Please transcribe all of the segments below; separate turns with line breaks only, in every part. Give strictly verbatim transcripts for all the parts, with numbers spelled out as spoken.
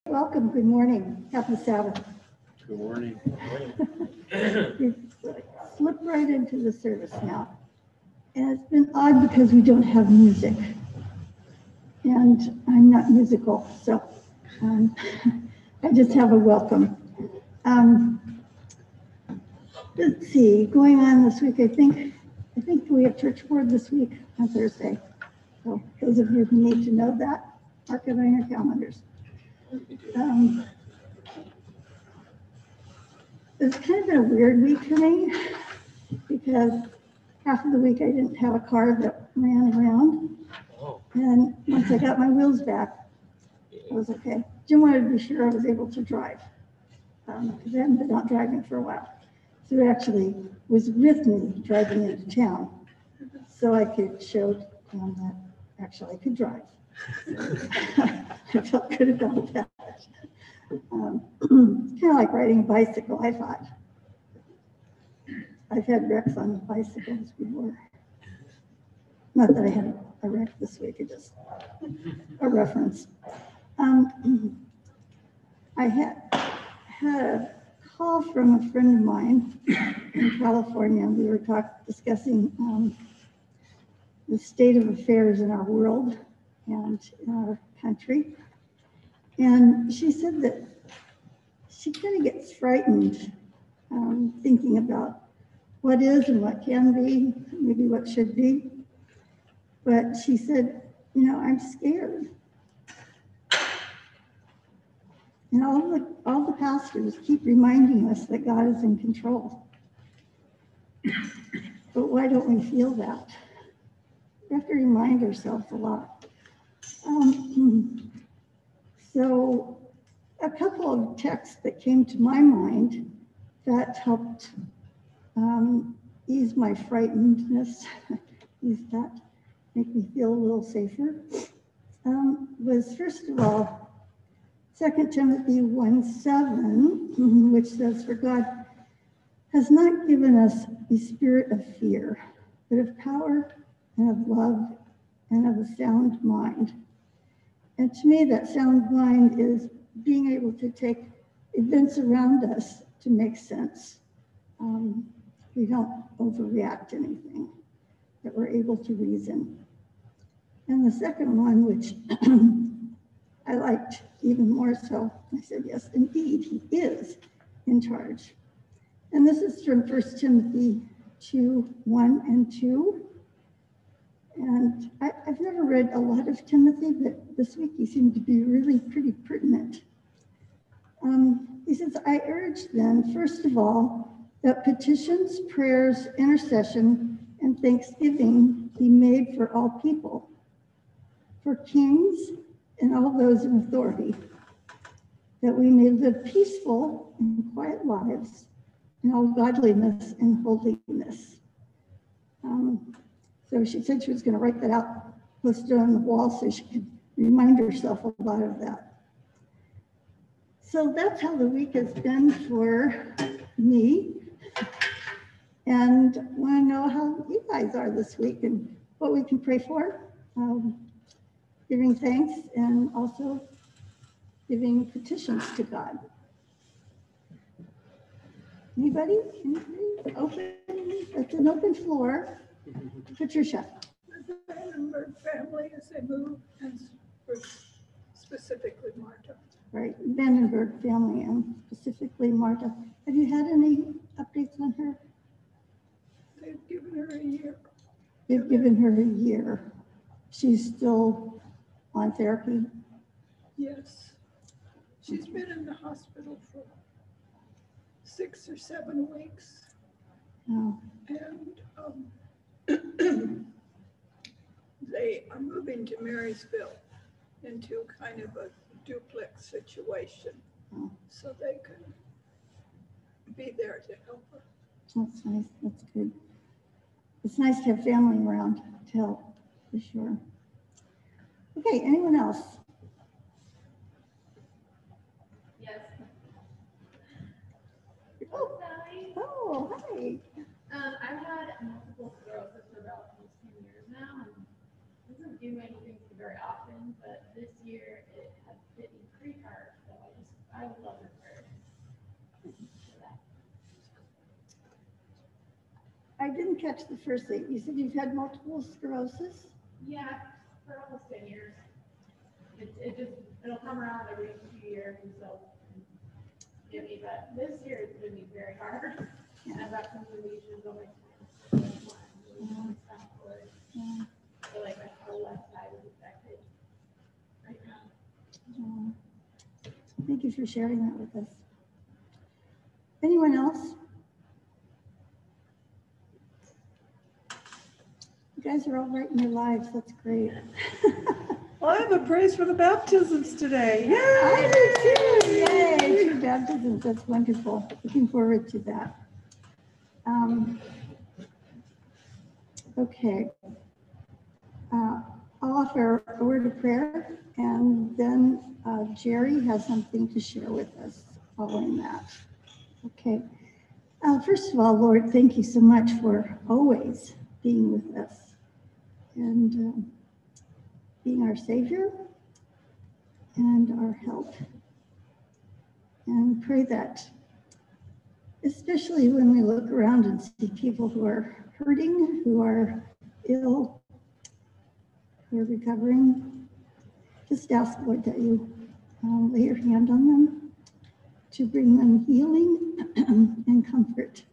Welcome, good morning, happy Sabbath.
Good morning.
We slip right into the service now. And it's been odd because we don't have music. And I'm not musical, so um, I just have a welcome. Um, let's see, going on this week, I think, I think we have church board this week on Thursday. So those of you who need to know that, mark it on your calendars. Um, It's kind of been a weird week for me because half of the week I didn't have a car that ran around. And once I got my wheels back, I was okay. Jim wanted to be sure I was able to drive um, because I hadn't been out driving for a while. So he actually was with me driving into town so I could show him that actually I could drive. I felt good about that. Um, it's kind of like riding a bicycle, I thought. I've had wrecks on bicycles before. Not that I had a wreck this week, it just a reference. Um, I had had a call from a friend of mine in California. We were talk, discussing um, the state of affairs in our world and in our country. And she said that she kind of gets frightened um, thinking about what is and what can be, maybe what should be. But she said, you know, I'm scared. And all the, all the pastors keep reminding us that God is in control. But why don't we feel that? We have to remind ourselves a lot. Um, so a couple of texts that came to my mind that helped um, ease my frightenedness, ease that, make me feel a little safer, um, was first of all, Second Timothy one seven, which says, for God has not given us a spirit of fear, but of power and of love and of a sound mind. And to me, that sound mind is being able to take events around us to make sense. Um, we don't overreact to anything, that we're able to reason. And the second one, which I liked even more so, I said, yes, indeed, he is in charge. And this is from First Timothy two, one and two. And I, I've never read a lot of Timothy, but this week he seemed to be really pretty pertinent. Um, he says, I urge then, first of all, that petitions, prayers, intercession, and thanksgiving be made for all people, for kings and all those in authority, that we may live peaceful and quiet lives in all godliness and holiness. Um, so she said she was going to write that out, post it on the wall so she could remind herself a lot of that. So that's how the week has been for me. And want to know how you guys are this week and what we can pray for. Um, giving thanks and also giving petitions to God. Anybody? Anybody? Open. It's an open floor. Patricia.
The Vandenberg family as they move, and for specifically Marta.
Right, Vandenberg family and specifically Marta. Have you had any updates on her?
They've given her a year.
They've given her a year. She's still on therapy?
Yes. She's been in the hospital for six or seven weeks.
No.
And um, they are moving to Marysville into kind of a duplex situation.
Oh.
So they can be there to help her.
That's nice. That's good. It's nice to have family around to help, for sure. Okay, anyone else?
Yes.
Oh,
Sally.
oh, hi.
Um, I've had multiple sclerosis for about almost ten years now, and it doesn't do anything very often, but this year it has hit me pretty hard. So
catch the first thing. You said you've had multiple sclerosis?
Yeah, for almost ten years. It, it just, it'll come around every few years, and so, give me, but this year it's gonna be very hard.
Yeah.
I've got some lesions on my, on my stomach,
Yeah.
I feel like my whole left side is affected right now.
Uh, Thank you for sharing that with us. Anyone else? You guys are all right in your lives. That's great.
I have a praise for the baptisms today. Yay!
I do too. Yay, two baptisms. That's wonderful. Looking forward to that. Um, okay. Uh, I'll offer a word of prayer, and then uh, Jerry has something to share with us following that. Okay. Uh, first of all, Lord, thank you so much for always being with us and um, being our Savior and our help. And pray that, especially when we look around and see people who are hurting, who are ill, who are recovering, just ask, Lord, that you um, lay your hand on them to bring them healing and comfort.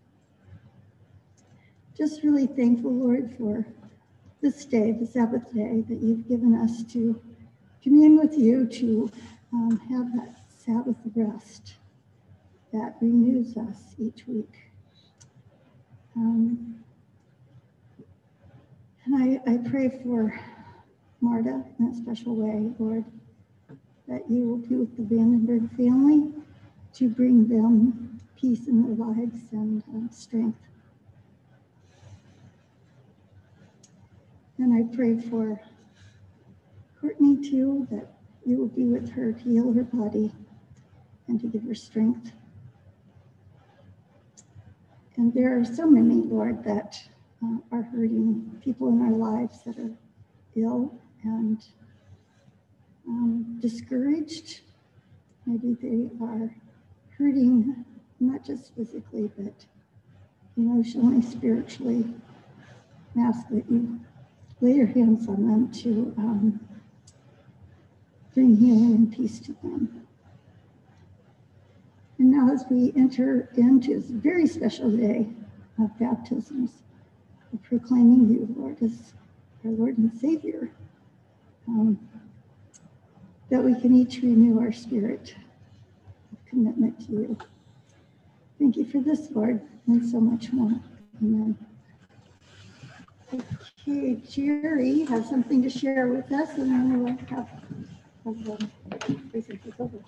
Just really thankful, Lord, for this day, the Sabbath day that you've given us to commune with you, to um, have that Sabbath rest that renews us each week. Um, and I, I pray for Marta in a special way, Lord, that you will be with the Vandenberg family to bring them peace in their lives and uh, strength. And I pray for Courtney too, that you will be with her to heal her body and to give her strength. And there are so many, Lord, that uh, are hurting, people in our lives that are ill and um, discouraged. Maybe they are hurting, not just physically, but emotionally, spiritually. And ask that you lay your hands on them to um, bring healing and peace to them. And now as we enter into this very special day of baptisms, of proclaiming you, Lord, as our Lord and Savior, um, that we can each renew our spirit of commitment to you. Thank you for this, Lord, and so much more. Amen. Okay, Jerry has something to share with us, and then we'll have, have um, Jason take over.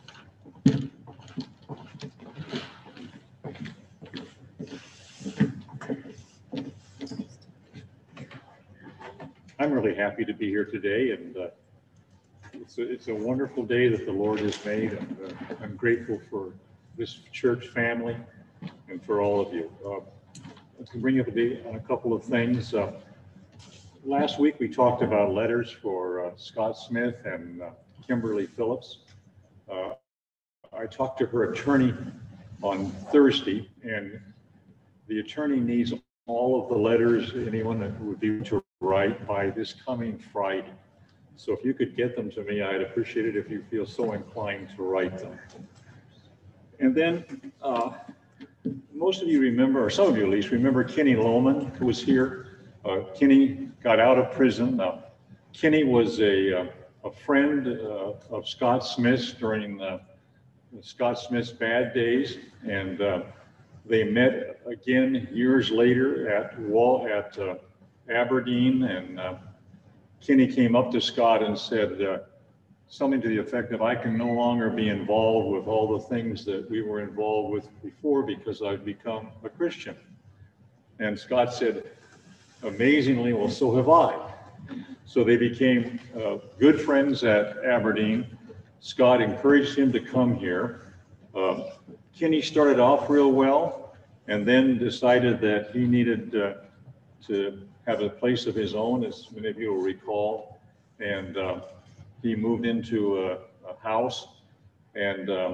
I'm really happy to be here today, and uh, it's, a, it's a wonderful day that the Lord has made, and uh, I'm grateful for this church family and for all of you. Uh, to bring up a day on a couple of things. Uh, last week we talked about letters for uh, Scott Smith and uh, Kimberly Phillips. Uh, I talked to her attorney on Thursday, and the attorney needs all of the letters anyone that would be to write by this coming Friday. So if you could get them to me, I'd appreciate it if you feel so inclined to write them. And then uh, most of you remember, or some of you at least, remember Kenny Lohman, who was here. Uh, Kenny got out of prison. Uh, Kenny was a, uh, a friend uh, of Scott Smith's during uh, Scott Smith's bad days, and uh, they met again years later at Wall at uh, Aberdeen, and uh, Kenny came up to Scott and said uh, something to the effect of, I can no longer be involved with all the things that we were involved with before because I've become a Christian. And Scott said, amazingly, well, so have I. So they became uh, good friends at Aberdeen. Scott encouraged him to come here. Uh, Kenny started off real well and then decided that he needed uh, to have a place of his own, as many of you will recall. And uh, he moved into a, a house and uh,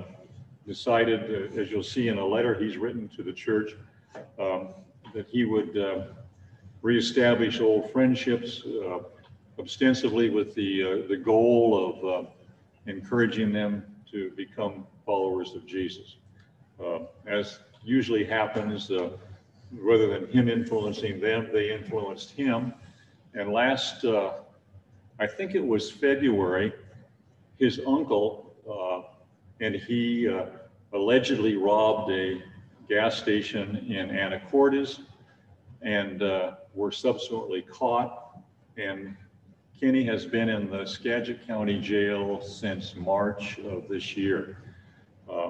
decided, uh, as you'll see in a letter he's written to the church, um, that he would uh, reestablish old friendships, uh, ostensibly with the, uh, the goal of uh, encouraging them to become followers of Jesus. Uh, as usually happens, uh, rather than him influencing them, they influenced him. And last, uh, I think it was February, his uncle uh, and he uh, allegedly robbed a gas station in Anacortes and uh, were subsequently caught. And Kenny has been in the Skagit County Jail since March of this year. Uh,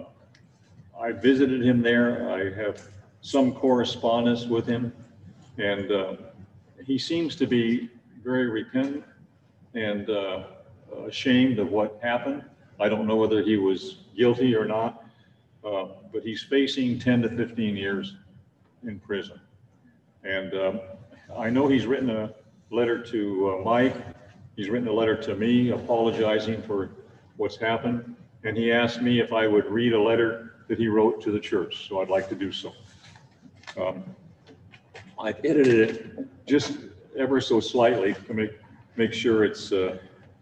I visited him there. I have some correspondence with him, and uh, he seems to be very repentant and uh, ashamed of what happened. I don't know whether he was guilty or not, uh, but he's facing ten to fifteen years in prison. And um, I know he's written a letter to uh, Mike. He's written a letter to me apologizing for what's happened. And he asked me if I would read a letter that he wrote to the church. So I'd like to do so. Um, I've edited it just ever so slightly to make, make sure it's uh,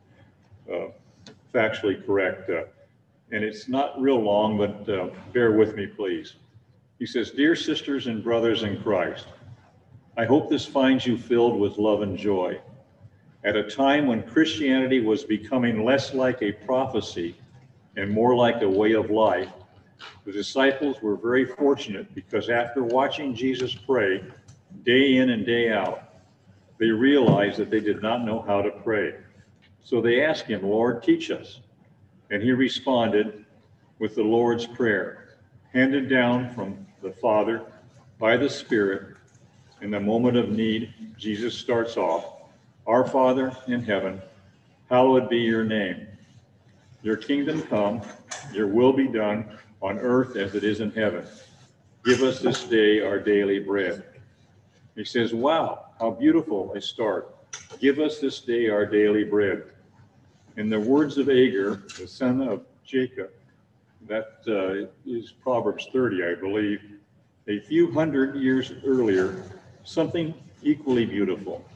uh, factually correct. Uh, and it's not real long, but uh, bear with me, please. He says, "Dear sisters and brothers in Christ, I hope this finds you filled with love and joy. At a time when Christianity was becoming less like a prophecy and more like a way of life, the disciples were very fortunate because after watching Jesus pray day in and day out, they realized that they did not know how to pray. So they asked him, 'Lord, teach us.' And he responded with the Lord's Prayer, handed down from the Father by the Spirit. In the moment of need, Jesus starts off, 'Our Father in heaven, hallowed be your name. Your kingdom come, your will be done on earth as it is in heaven. Give us this day our daily bread.'" He says, wow, how beautiful a start. Give us this day our daily bread. In the words of Agur, the son of Jacob, that uh, is Proverbs thirty, I believe, a few hundred years earlier, something equally beautiful.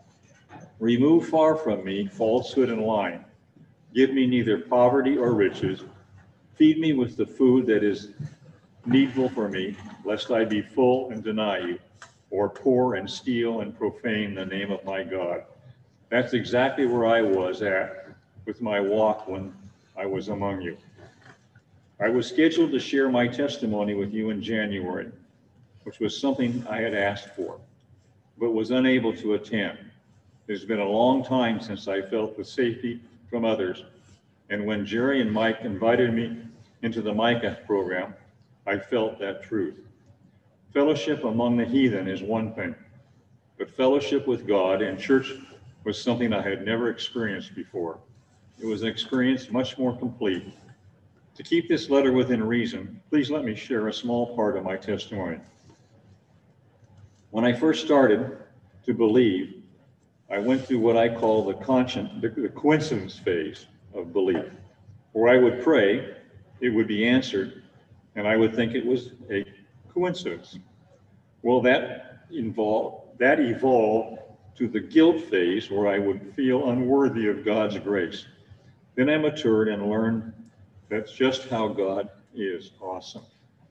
"Remove far from me falsehood and lying. Give me neither poverty or riches. Feed me with the food that is needful for me, lest I be full and deny you, or poor and steal and profane the name of my God." That's exactly where I was at with my walk when I was among you. I was scheduled to share my testimony with you in January, which was something I had asked for, but was unable to attend. It's been a long time since I felt the safety from others, and when Jerry and Mike invited me into the Micah program, I felt that truth. Fellowship among the heathen is one thing, but fellowship with God and church was something I had never experienced before. It was an experience much more complete. To keep this letter within reason, please let me share a small part of my testimony. When I first started to believe, I went through what I call the conscience, the coincidence phase of belief, where I would pray, it would be answered, and I would think it was a coincidence. Well, that involved, that evolved to the guilt phase, where I would feel unworthy of God's grace. Then I matured and learned that's just how God is. Awesome.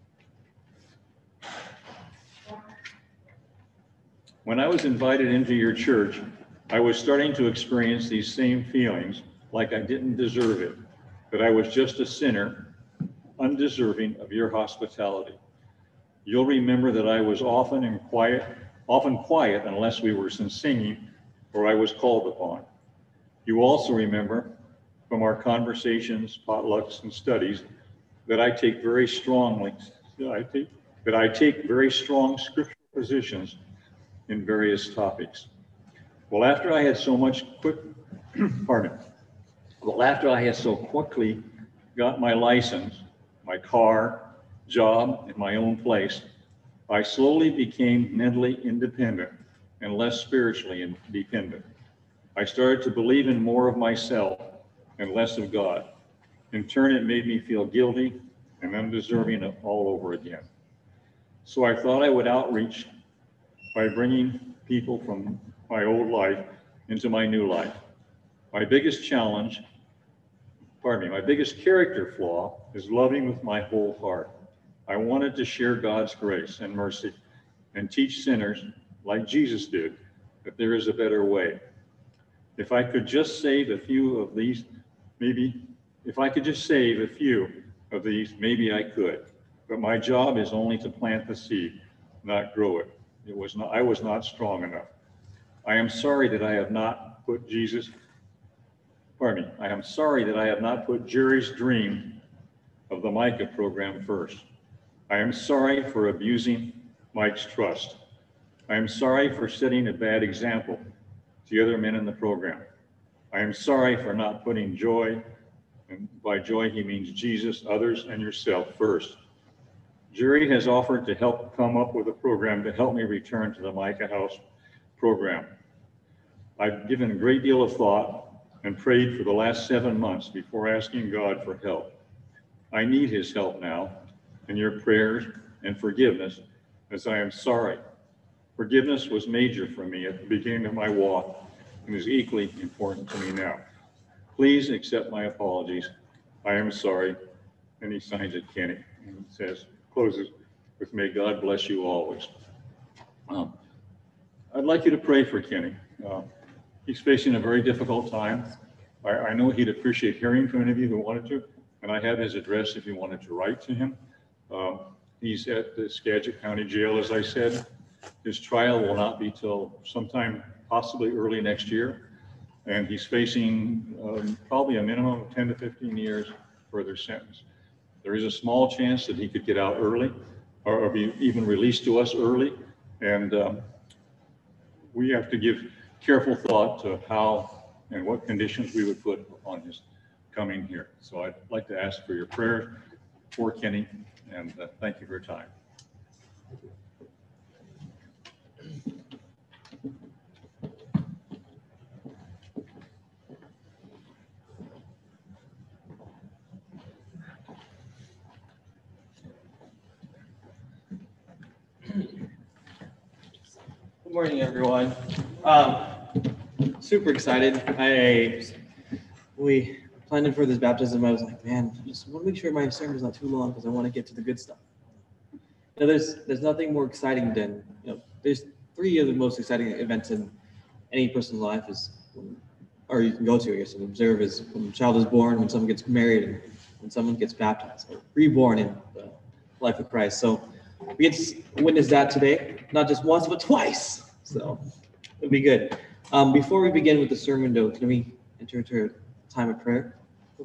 When I was invited into your church, I was starting to experience these same feelings, like I didn't deserve it, that I was just a sinner, undeserving of your hospitality. You'll remember that I was often in quiet, often quiet unless we were singing or I was called upon. You also remember from our conversations, potlucks, and studies that I take very strongly, I take, that I take very strong scriptural positions in various topics. Well, after I had so much quick, pardon, well, after I had so quickly got my license, my car, job, and my own place, I slowly became mentally independent and less spiritually dependent. I started to believe in more of myself and less of God. In turn, it made me feel guilty and undeserving of all over again. So I thought I would outreach by bringing people from my old life into my new life. My biggest challenge, pardon me, my biggest character flaw is loving with my whole heart. I wanted to share God's grace and mercy and teach sinners, like Jesus did, that there is a better way. If I could just save a few of these, maybe, if I could just save a few of these, maybe I could. But my job is only to plant the seed, not grow it. It was not, I was not strong enough. I am sorry that I have not put Jesus, pardon me, I am sorry that I have not put Jerry's dream of the Micah program first. I am sorry for abusing Mike's trust. I am sorry for setting a bad example to the other men in the program. I am sorry for not putting joy, and by joy he means Jesus, others, and yourself first. Jerry has offered to help come up with a program to help me return to the Micah House program. I've given a great deal of thought and prayed for the last seven months before asking God for help. I need his help now, and your prayers and forgiveness, as I am sorry. Forgiveness was major for me at the beginning of my walk and is equally important to me now. Please accept my apologies. I am sorry. And he signs it, Kenny, and says, closes with, may God bless you always. Um, I'd like you to pray for Kenny. Uh, he's facing a very difficult time. I, I know he'd appreciate hearing from any of you who wanted to, and I have his address if you wanted to write to him. Um, he's at the Skagit County Jail, as I said. His trial will not be till sometime possibly early next year, and he's facing um, probably a minimum of ten to fifteen years further sentence. There is a small chance that he could get out early or, or be even released to us early, and um, we have to give careful thought to how and what conditions we would put on his coming here. So I'd like to ask for your prayers for Kenny, and uh, thank you for your time.
Good morning, everyone. Um, super excited. I we planned for this baptism. I was like, man, I just want to make sure my sermon is not too long because I want to get to the good stuff. You know, there's there's nothing more exciting than, you know, there's three of the most exciting events in any person's life is, when, or you can go to, I guess, and observe is when a child is born, when someone gets married, and when someone gets baptized, or reborn in the life of Christ. So we get to witness that today, not just once, but twice. So it'll be good. Um, before we begin with the sermon, though, can we enter into a time of prayer?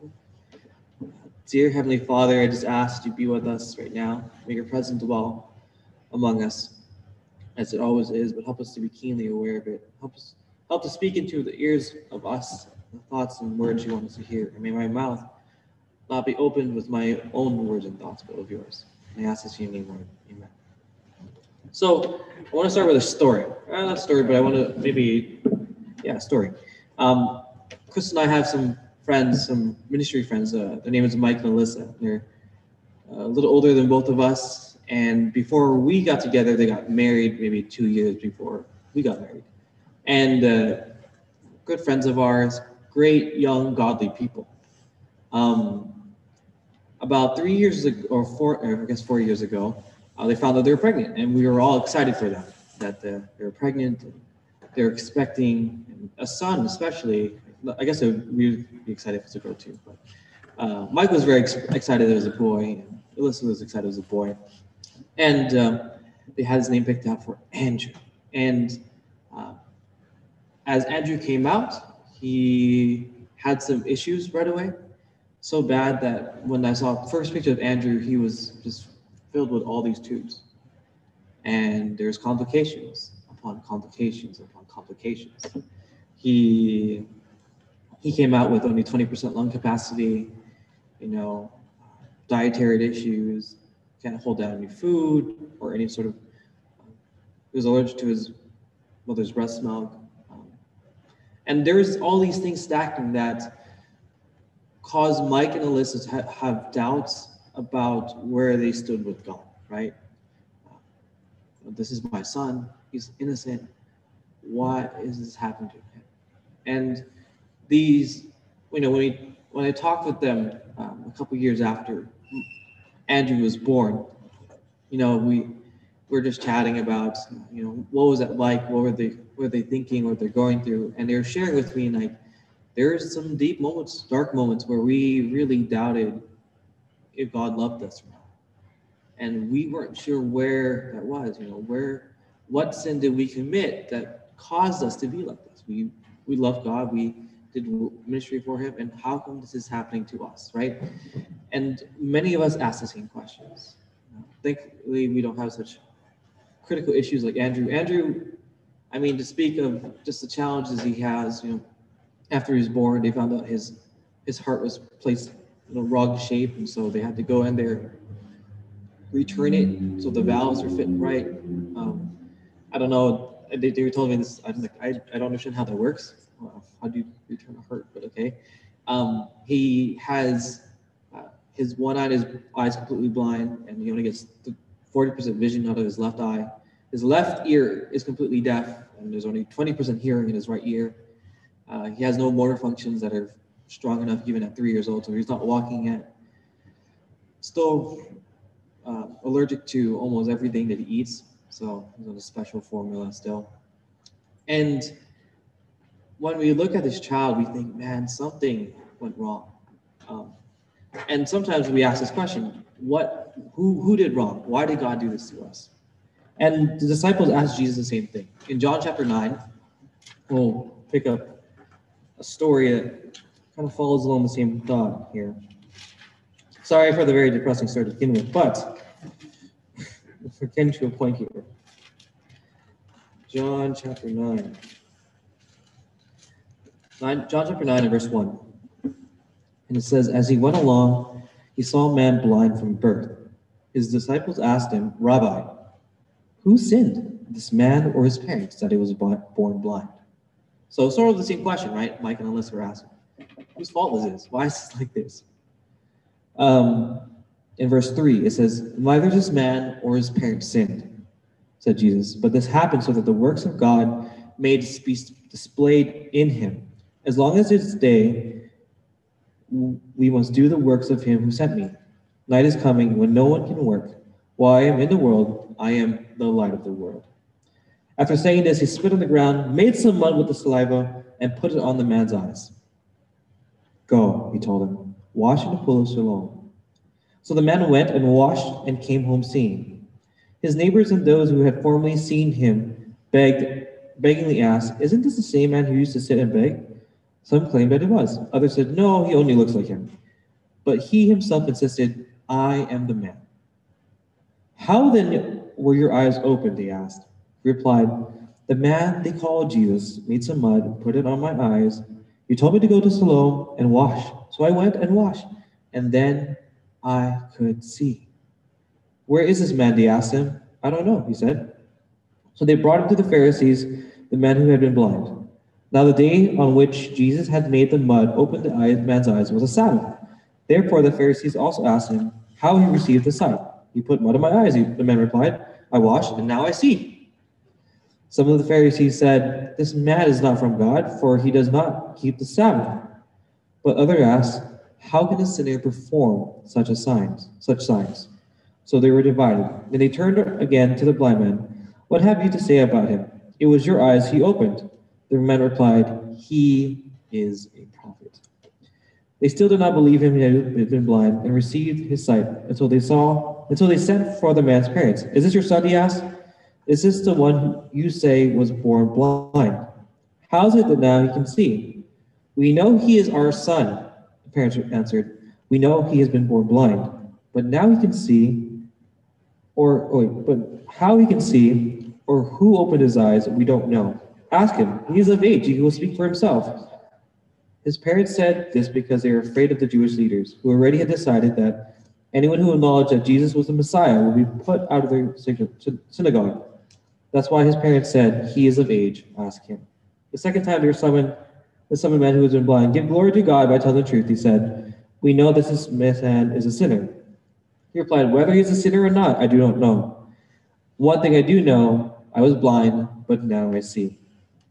Dear Heavenly Father, I just ask you to be with us right now. Make your presence dwell among us, as it always is, but help us to be keenly aware of it. Help us, help to speak into the ears of us, the thoughts and words you want us to hear. And may my mouth not be opened with my own words and thoughts, but of yours. And I ask this in your name, Lord. Amen. So I want to start with a story. Uh, not a story, but I want to maybe, yeah, a story. Um, Chris and I have some friends, some ministry friends. Uh, their name is Mike and Alyssa. They're a little older than both of us. And before we got together, they got married maybe two years before we got married. And uh, good friends of ours, great, young, godly people. Um, about three years ago, or four, or I guess four years ago, uh, they found out they were pregnant. And we were all excited for them, that uh, they were pregnant. And they were expecting a son, especially. I guess we'd be excited if it's a girl too. But uh, Mike was very ex- excited as a boy, and Alyssa was excited as a boy. And um, they had his name picked out for Andrew. And uh, as Andrew came out, he had some issues right away. So bad that when I saw the first picture of Andrew, he was just filled with all these tubes. And there's complications upon complications upon complications. He he came out with only twenty percent lung capacity, you know, dietary issues, can't hold down any food or any sort of, he was allergic to his mother's breast milk. Um, and there's all these things stacking that caused Mike and Alyssa to ha- have doubts about where they stood with God, right? Uh, this is my son, he's innocent. why is this happening to him? And these, you know, when we when I talked with them um, a couple years after Andrew was born, you know, we we're just chatting about, you know, what was it like? What were they, what were they thinking? What they're going through? And they were sharing with me, like, there's some deep moments, dark moments where we really doubted if God loved us or not. And we weren't sure where that was, you know, where, what sin did we commit that caused us to be like this? We we loved God, we did ministry for him, and how come this is happening to us, right? And many of us ask the same questions. Thankfully, we don't have such critical issues like Andrew. Andrew, I mean, to speak of just the challenges he has, you know, after he was born, they found out his his heart was placed in a wrong shape, and so they had to go in there, return it so the valves are fit right. Um, I don't know. They, they were telling me this. I'm like, I, I don't understand how that works. Uh, how do you return a heart? But okay. Um, he has uh, his one eye, his eye is completely blind, and he only gets forty percent vision out of his left eye. His left ear is completely deaf, and there's only twenty percent hearing in his right ear. Uh, he has no motor functions that are strong enough even at three years old, so he's not walking yet. Still uh, allergic to almost everything that he eats, so he's on a special formula still. And when we look at this child, we think, man, something went wrong. Um, and sometimes we ask this question, what, who, who did wrong? Why did God do this to us? And the disciples asked Jesus the same thing. In John chapter nine, we'll pick up a story that kind of follows along the same thought here. Sorry for the very depressing start to begin with, but we're getting to a point here. John chapter nine. nine. John chapter nine and verse one. And it says, as he went along, he saw a man blind from birth. His disciples asked him, Rabbi, who sinned, this man or his parents, that he was born blind? So sort of the same question, right? Mike and Alyssa were asking. Whose fault was this? Why is this like this? Um, in verse three, it says, neither this man or his parents sinned, said Jesus, but this happened so that the works of God may be displayed in him. As long as it's day, we must do the works of him who sent me. Night is coming when no one can work. While I am in the world, I am the light of the world. After saying this, he spit on the ground, made some mud with the saliva, and put it on the man's eyes. Go, he told him, wash in the pool of Siloam. So the man went and washed and came home seeing. His neighbors and those who had formerly seen him begged, beggingly asked, isn't this the same man who used to sit and beg? Some claimed that it was. Others said, no, he only looks like him. But he himself insisted, I am the man. How then were your eyes opened, they asked. He replied, the man they called Jesus made some mud and put it on my eyes. He told me to go to Siloam and wash. So I went and washed, and then I could see. Where is this man? They asked him. I don't know, he said. So they brought him to the Pharisees, the man who had been blind. Now the day on which Jesus had made the mud open the man's eyes was a Sabbath. Therefore the Pharisees also asked him how he received the sight. He put mud in my eyes, the man replied. I washed, and now I see. Some of the Pharisees said, this man is not from God, for he does not keep the Sabbath. But others asked, how can a sinner perform such a signs, such signs? So they were divided. Then they turned again to the blind man. What have you to say about him? It was your eyes he opened. The man replied, he is a prophet. They still did not believe him he had been blind and received his sight until they saw, until they sent for the man's parents. Is this your son, he asked? Is this the one you say was born blind? How is it that now he can see? We know he is our son, the parents answered. We know he has been born blind, but now he can see, or oh wait, but how he can see, or who opened his eyes, we don't know. Ask him. He is of age. He will speak for himself. His parents said this because they were afraid of the Jewish leaders, who already had decided that anyone who acknowledged that Jesus was the Messiah would be put out of their synagogue. That's why his parents said, he is of age, ask him. The second time they were summoned, the summoned man who had been blind, give glory to God by telling the truth, he said, we know that this man is a sinner. He replied, whether he is a sinner or not, I do not know. One thing I do know, I was blind, but now I see.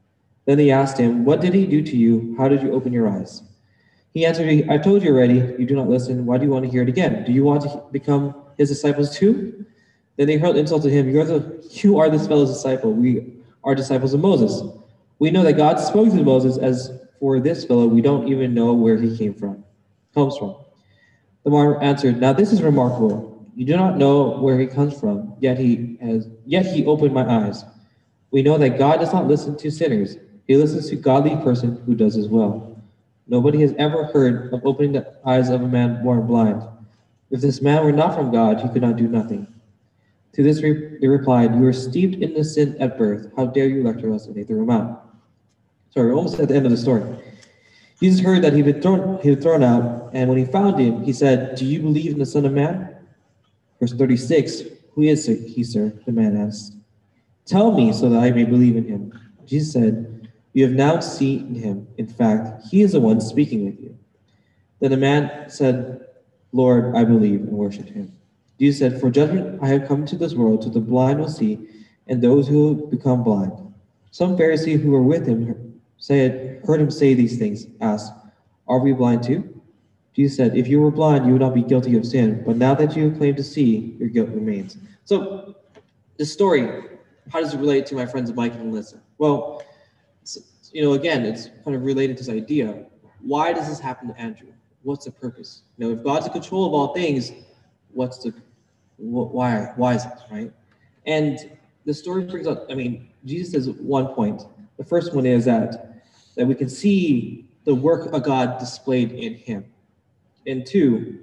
Then they asked him, "What did he do to you? How did you open your eyes?" He answered, "I told you already. You do not listen. Why do you want to hear it again? Do you want to become his disciples too?" Then they hurled insult to him. "You are the you are this fellow's disciple. We are disciples of Moses. We know that God spoke to Moses. As for this fellow, we don't even know where he came from, comes from." The man answered, "Now this is remarkable. You do not know where he comes from, yet he has yet he opened my eyes. We know that God does not listen to sinners. He listens to a godly person who does his will. Nobody has ever heard of opening the eyes of a man born blind. If this man were not from God, he could not do nothing." To this re- they replied, "You are steeped in the sin at birth. How dare you lecture us?" And they threw him out. Sorry, we're almost at the end of the story. Jesus heard that he had been thrown, he had thrown out, and when he found him, he said, "Do you believe in the Son of Man?" Verse thirty-six, "Who is he, sir?" the man asked. "Tell me so that I may believe in him." Jesus said, "You have now seen him. In fact, he is the one speaking with you." Then the man said, "Lord, I believe," and worshipped him. Jesus said, "For judgment I have come to this world, so the blind will see, and those who become blind." Some Pharisees who were with him said, heard him say these things, asked, "Are we blind too?" Jesus said, "If you were blind, you would not be guilty of sin, but now that you claim to see, your guilt remains." So, this story, how does it relate to my friends Mike and Melissa? Well, you know, again, it's kind of related to this idea. Why does this happen to Andrew? What's the purpose? You know, if God's in control of all things, what's the why? Why is it, right? And the story brings up. I mean, Jesus says at one point. The first one is that that we can see the work of God displayed in him. And two,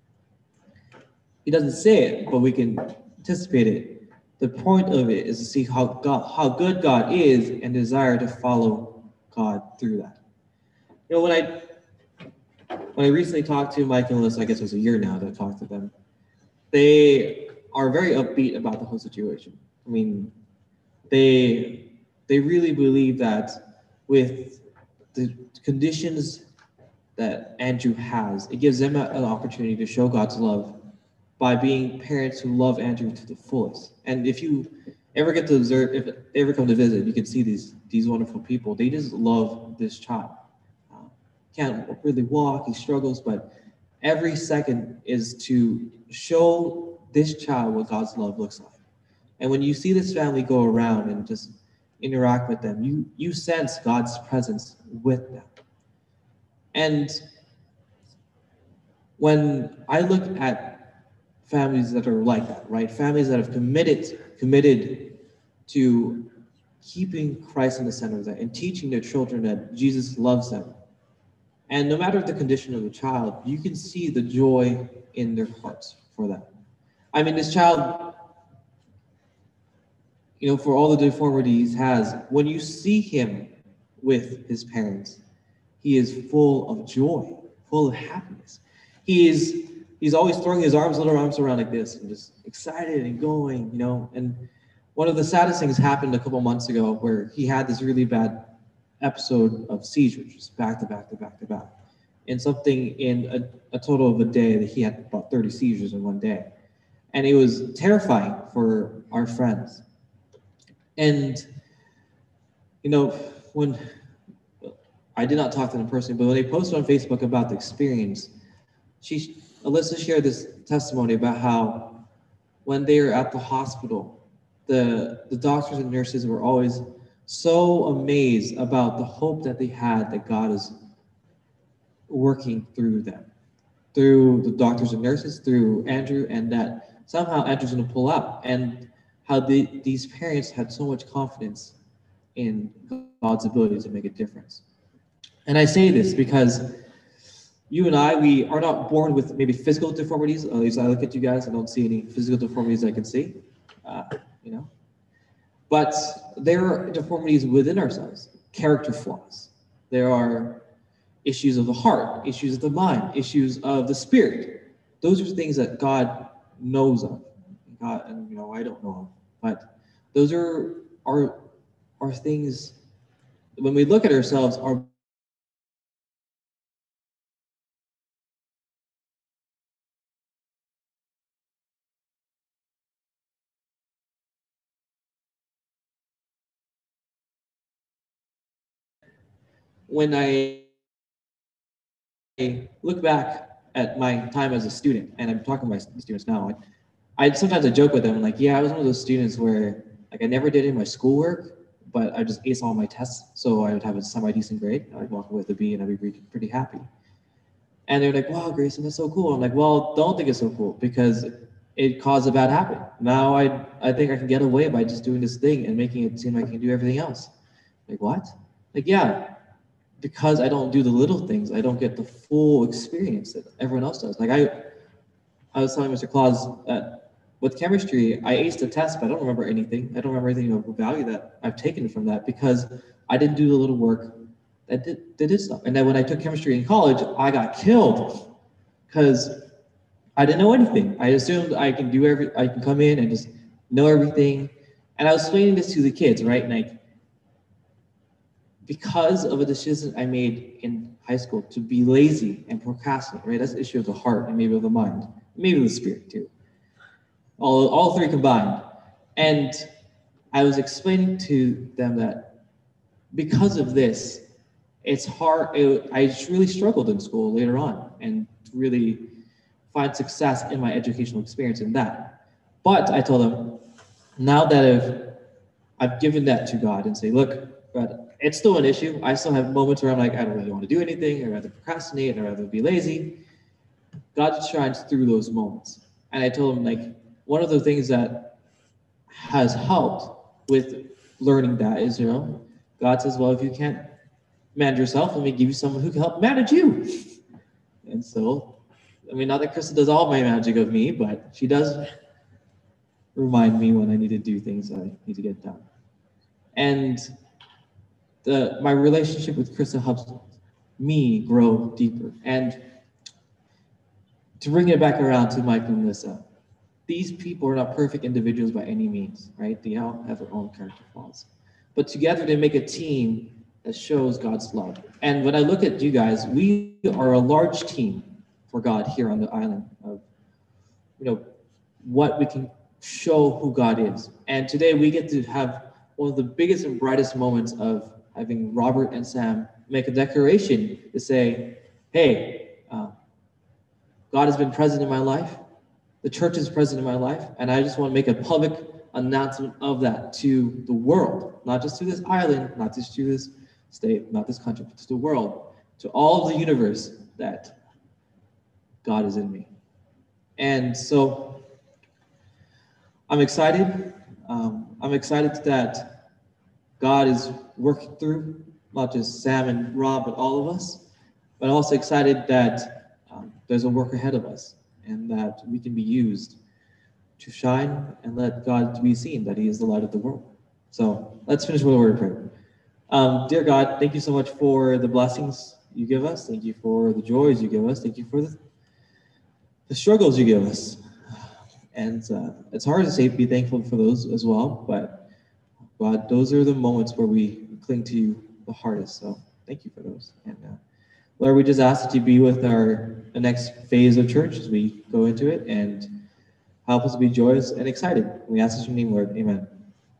he doesn't say it, but we can anticipate it. The point of it is to see how God, how good God is, and desire to follow God through that. You know, when I when I recently talked to Mike and Melissa, I guess it was a year now that I talked to them. They are very upbeat about the whole situation. I mean, they they really believe that with the conditions that Andrew has, it gives them a, an opportunity to show God's love by being parents who love Andrew to the fullest. And if you ever get to observe, if they ever come to visit, you can see these these wonderful people. They just love this child. Uh, can't really walk, he struggles, but every second is to show this child what God's love looks like. And when you see this family go around and just interact with them, you you sense God's presence with them. And when I look at families that are like that, right? Families that have committed committed to keeping Christ in the center of that and teaching their children that Jesus loves them. And no matter the condition of the child, you can see the joy in their hearts for that. I mean, this child, you know, for all the deformities he has, when you see him with his parents, he is full of joy, full of happiness. He is he's always throwing his arms, little arms around like this, and just excited and going, you know. And one of the saddest things happened a couple months ago where he had this really bad episode of seizures, just back to back to back to back. And something in a, a total of a day that he had about thirty seizures in one day. And it was terrifying for our friends. And, you know, when I did not talk to them personally, but when they posted on Facebook about the experience, she, Alyssa shared this testimony about how when they were at the hospital, the, the doctors and nurses were always so amazed about the hope that they had that God is working through them, through the doctors and nurses, through Andrew, and that somehow Andrew's going to pull out, and how the, these parents had so much confidence in God's ability to make a difference. And I say this because you and I, we are not born with maybe physical deformities. At least I look at you guys, I don't see any physical deformities I can see, uh, you know. But there are deformities within ourselves, character flaws. There are issues of the heart, issues of the mind, issues of the spirit. Those are things that God knows of. God, and you know, I don't know of. But those are are are things when we look at ourselves, our when I look back at my time as a student, and I'm talking to my students now, I, I sometimes I joke with them, like, yeah, I was one of those students where like I never did any of my schoolwork, but I just aced all my tests, so I would have a semi-decent grade. I'd walk away with a B, and I'd be pretty, pretty happy. And they're like, wow, Grayson, that's so cool. I'm like, well, don't think it's so cool because it caused a bad habit. Now I I think I can get away by just doing this thing and making it seem like I can do everything else. Like, what? Like, yeah, because I don't do the little things, I don't get the full experience that everyone else does. Like I, I was telling Mister Claus that with chemistry, I aced the test, but I don't remember anything. I don't remember anything of value that I've taken from that because I didn't do the little work that did, that did stuff. And then when I took chemistry in college, I got killed because I didn't know anything. I assumed I can do every, I can come in and just know everything. And I was explaining this to the kids, right? Like, because of a decision I made in high school to be lazy and procrastinate, right? That's the issue of the heart and maybe of the mind, maybe of the spirit too. All, all three combined. And I was explaining to them that because of this, it's hard, it, I just really struggled in school later on and really find success in my educational experience in that. But I told them, now that I've, I've given that to God and say, look, God, it's still an issue. I still have moments where I'm like, I don't really want to do anything. I'd rather procrastinate. I'd rather be lazy. God shines through those moments. And I told him, like, one of the things that has helped with learning that is, you know, God says, well, if you can't manage yourself, let me give you someone who can help manage you. And so, I mean, not that Krista does all my magic of me, but she does remind me when I need to do things I need to get done. And the, my relationship with Krista helps me grow deeper. And to bring it back around to Mike and Melissa, these people are not perfect individuals by any means, right? They all have their own character flaws. But together they make a team that shows God's love. And when I look at you guys, we are a large team for God here on the island of, you know, what we can show who God is. And today we get to have one of the biggest and brightest moments of having Robert and Sam make a declaration to say, hey, uh, God has been present in my life. The church is present in my life. And I just want to make a public announcement of that to the world, not just to this island, not just to this state, not this country, but to the world, to all of the universe, that God is in me. And so I'm excited. Um, I'm excited that God is working through not just Sam and Rob, but all of us, but also excited that um, there's a work ahead of us and that we can be used to shine and let God be seen, that he is the light of the world. So let's finish with a word of prayer. Um, dear God, thank you so much for the blessings you give us. Thank you for the joys you give us. Thank you for the, the struggles you give us. And uh, it's hard to say be thankful for those as well, but God, those are the moments where we cling to you the hardest. So thank you for those. And uh, Lord, we just ask that you be with our the next phase of church as we go into it and help us to be joyous and excited. We ask this in your name, Lord. Amen.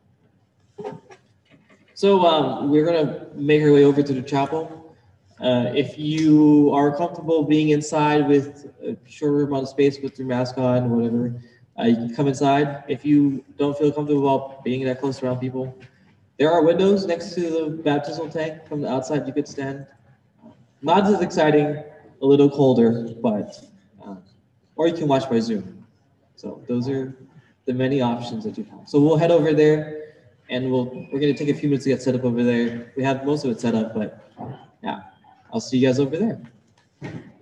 So um, we're going to make our way over to the chapel. Uh, if you are comfortable being inside with a shorter amount of space with your mask on, whatever, uh, you can come inside. If you don't feel comfortable about being that close around people, there are windows next to the baptismal tank. From the outside, you could stand. Not as exciting, a little colder, but, uh, or you can watch by Zoom. So those are the many options that you have. So we'll head over there, and we'll, we're going to take a few minutes to get set up over there. We have most of it set up, but yeah, I'll see you guys over there.